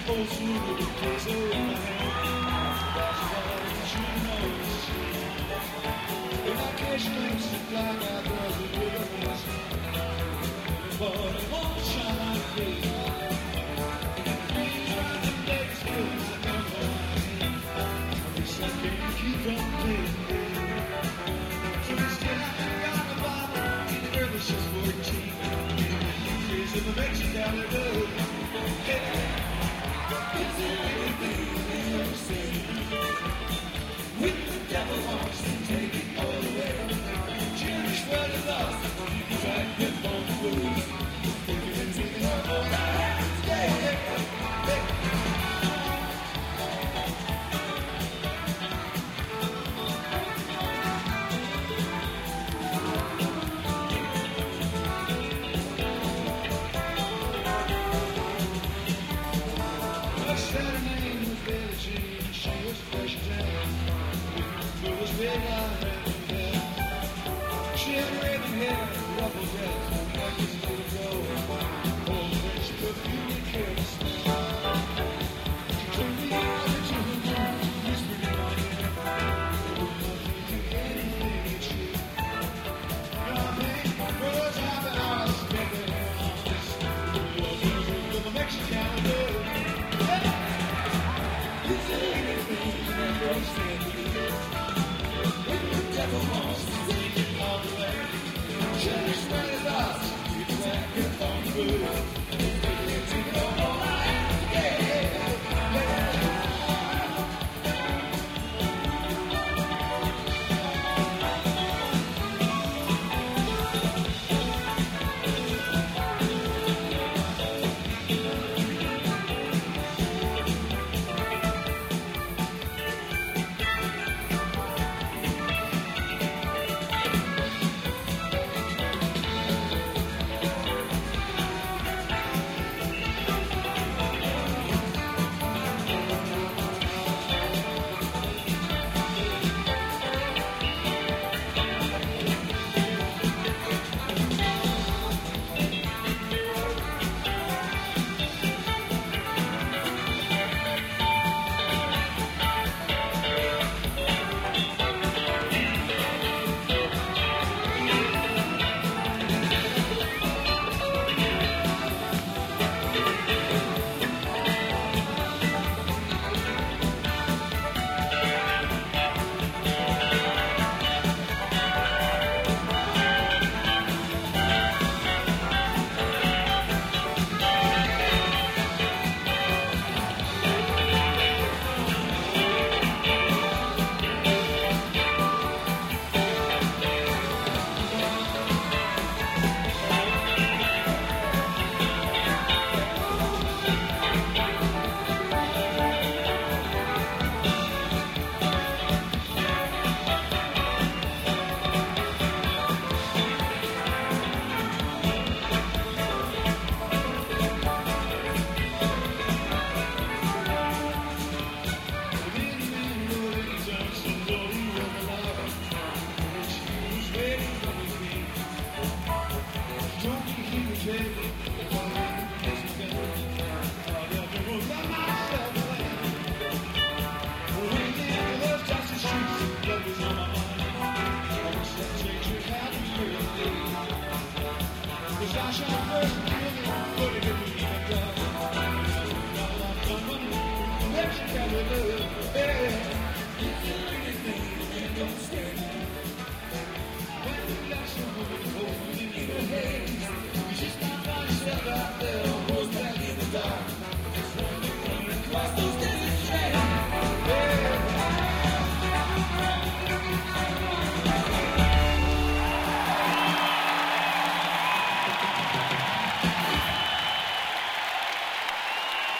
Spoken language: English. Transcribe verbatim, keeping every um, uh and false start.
Old school with the queso in my hand. That's all that you know is shit. When I catch glimpses of black eyed girls with big eyes, but it won't shine like this. These random days feels like I'm lying. At least I can't keep on playing. So instead I got a bottle, and the girl is just fourteen. Crazy the Mexican girl. Hey. Is there anything they ever say? With the devil wants to take it all away. Cherish what is lost, cause I get on the blues. Thinking and thinking of all I have today. Hey, hey. Said her name was Billie Jean. She was fresh as hell. It was big eyed and hair. She had raven hair, ruffled dress, like this little girl. Oh, when she perfumed and cared to smell. She took me over to her room, whispered in my ear. There was nothing to anything that she. Nothing was happening. I was spending her honest. Your girls with a Mexican girl. Is there anything that goes stand with you? When the devil wants to take it all away, cherish what is ours, it's like a on the road. It's take it all I have, yeah, yeah, yeah. I shall first put it in the Mexican love.